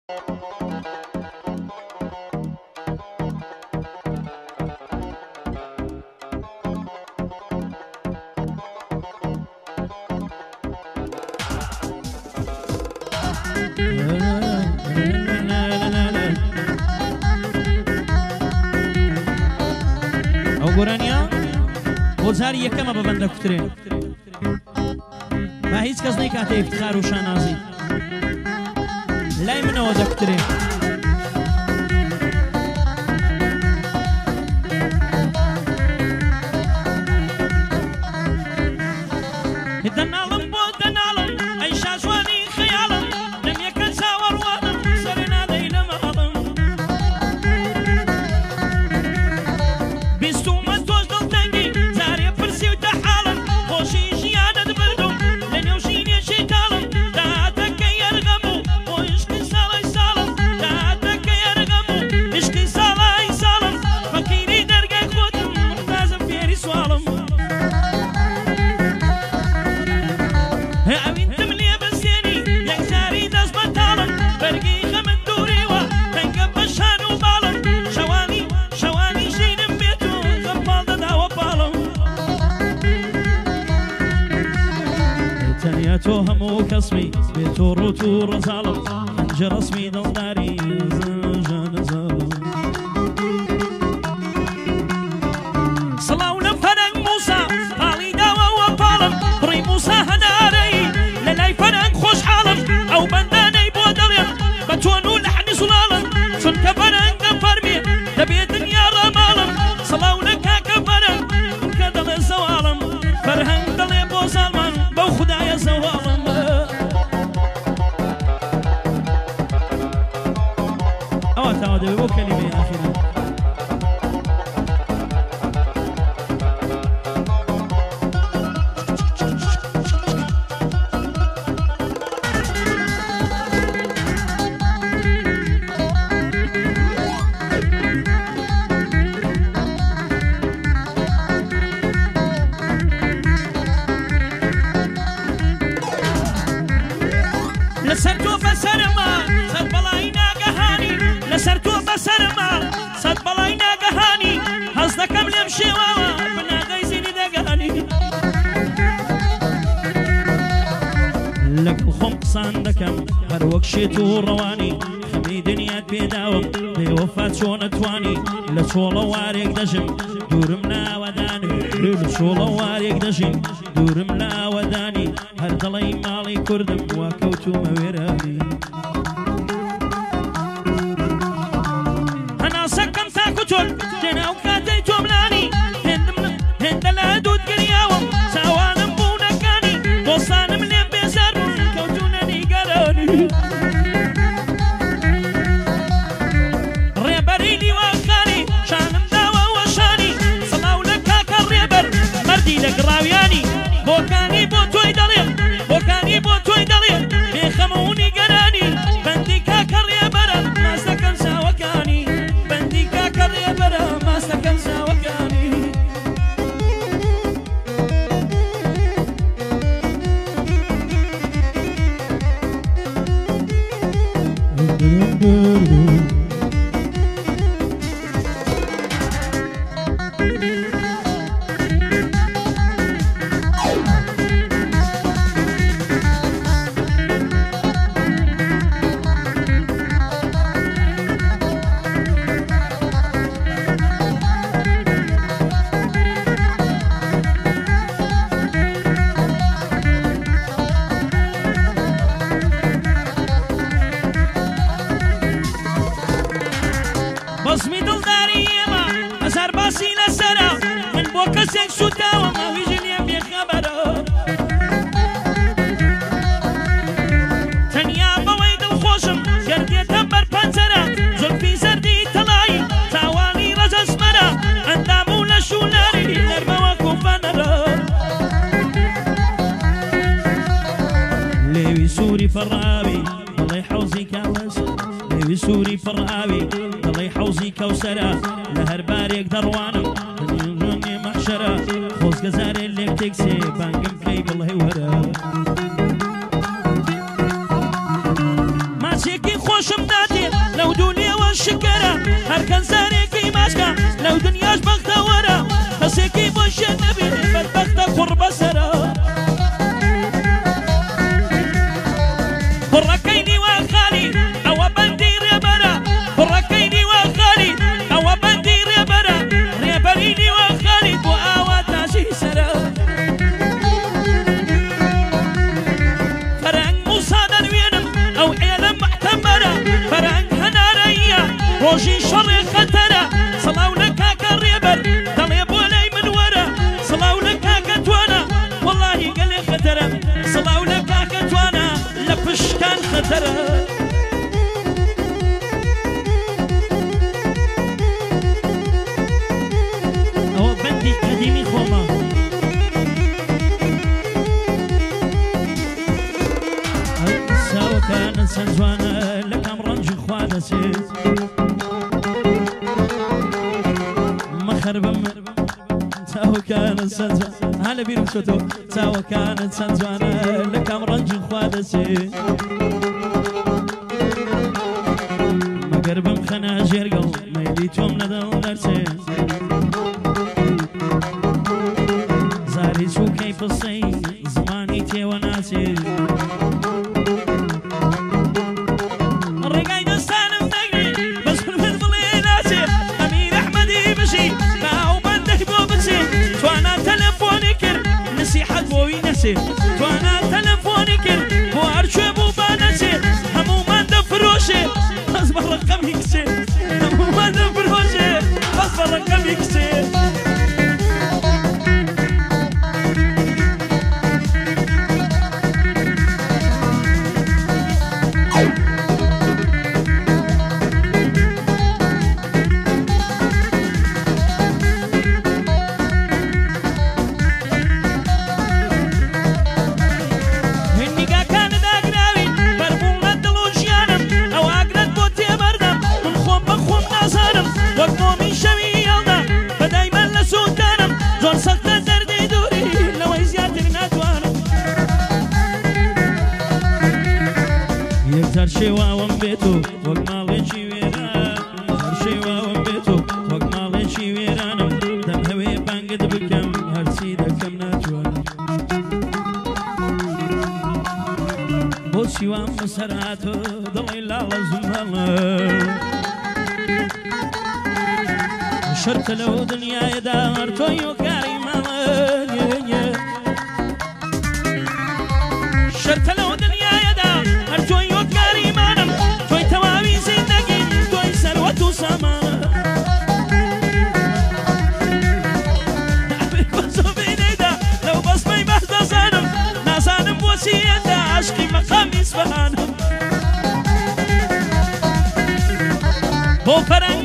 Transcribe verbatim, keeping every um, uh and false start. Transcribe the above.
ئەو گۆرانیە بۆ جاری یەکەمە بەبەندە کوترێ با هیچ کەس نەیکاتە ئیفتخار و شانازی لای منەوە دەکوترێ دەناڵم بۆ دەناڵم ئەی شازوانی خەیاڵم لەم یەکە چاوەڕوانم سەرێ نادەی لە ماڵم بیستومە تۆش دڵتەنگی جارێ پرسی و دەحاڵم خۆشی ژیانت بردوم لە نێو ژینێشی تاڵم داهاتەکە یەرغەم و بۆ عشقی ساڵی ساڵم داهاتەکە یەرغەم و عشقی ساڵی ساڵم فەقیری دەرگای خۆتم محتاجم فێری سواڵم ئەوینتم لێ بەسێنی یەکجاری دەست بەتاڵم بەرگی خەمن دووریوە تەنگە بەشان و باڵم شەوانی شەوانی ژینم بێت و خەم پاڵ دەداوە پاڵم تەنیا تۆ هەموو کەسمی بێت تۆ ڕوت و ڕەزاڵم خەنجە ڕەسمی دڵداری ژانەزاڵم سڵاو لە فەرەنگ موسا پاڵی داوەوە پاڵم بڕی موسا هەنارەی لە لای فەرەنگ خۆشحاڵم ئەو بەندانەی بۆ دەڵێم بە چۆن و لەحنی سوڵاڵم چونکە فەرەنگە فەرمێ دەبێت دنیا ڕاماڵم سڵاو لە کاکە فەرەنگ کە دەڵێ زەواڵم فەرهەنگ دەڵێ بۆ زاڵمان بەو خودایە زەواڵم ئەوە تاوا دەبێت بۆ کەلیمەی ئاخیرە لەسەر تۆ بەسەرما سەد بەڵای ناگەهانی لەسەر تۆ بەسەرما سەد بەڵای ناگەهانی هەز دەکەم لێم شێواوە بناغەی زیری دەگەهانی لەگەڵ خۆم قسان دەکەم هەر وەک شێت و ڕەوانی خەمی دنیات پێداوم بێوەفات چۆ نەتوانی لە چۆڵە وارێک دەژم دوورم ناوەدانی لە چۆڵە وارێک دەژین دوورم ناوەدانی هەر دەڵی ماڵی کوردم وا کەوتومە وێرانی هەناسەکەم تاکو تۆن تێناو کاتەی تۆملانی هێندە لە دوود گریاوم چاوانم بوونەکانی دۆستانم لێم بێزار بوون کەوتونە نیگەرانی ڕێبەری دیوانکانی شانم داوە وەشانی سەڵاو لە کاکە ڕێبەر مەردی لە گڕاویانی بۆکانی بۆ تۆی دەڵێم بۆکانی بۆ تۆی دەڵێم بێخەمە و نیگەرانی بەندی کاکە ڕێبەرە ماس دەکەم چاوەکانی بەندی کاکە ڕێبەرە ماس دەکەم چاوەکانی بەزمی دڵداری ئێمە هەزار باسی لەسەرە من بۆ کەسێک سووداوم ئەویژی لێم بێخەبەرە تەنیا بەوەی دڵخۆشم گەردێتە بەر پەنجەرە زولفی زەردی تەڵایی تاوانی ڕەجەسمەرە ئەندام و لە شولاری نەرمەوە کوفەنەرە لێوی سووری فەڕاوی دڵی حەوزی کاوەسە لێوی سووری فەڕاوی دڵی حەوزی کەوسەرە لە هەر بارێک دەڕوانم ڕۆنێ مەحشەرە خۆزگەزارێ لێم تێکسێ بانگم کەی بڵێ وەرە ماچێکی خۆشم داد روجي شر خطرة صلاو لك كريبر دلي بولي من ورا صلاو لك كتوانا والله قال لي خطرة صلاو لك كتوانا لبش كان خطرة هو بندي قديمي خوما ساو كان سنزوانا لك امرنج خوانة سيد مخربم ساو كان سنزوانا هلا بيرم شوتو ساو كان سنزوانا لك امرنج خوانة سيد مقربم خنا جرقل ميليتهم ندل درسي زاري شو كيف الصين زماني تي وناسي الرقاي دستان مدقني بس من فضلي ناسي امير احمدي بشي باو بدك بو بتسي توانا تلفوني كر نسي حد بوي نسي توانا تلفوني كر بو ارشو بو بانسي همو ما دفروشي اصبر رقم يكسي همو ما دفروشي اصبر رقم يكسي شيوا ومبيتو وقمالي شيويرا شيوا ومبيتو وقمالي شيويرا دم هوي بانقد بكم هرسيدا كم ناتوانا بوسيوا مسراتو ضلي لا لزمالا شرط لو دنيا يدار تويو كريمالا شرط لو دنيا يدار تويو وسيدة عشقي مقام إصفهان بو فرنگ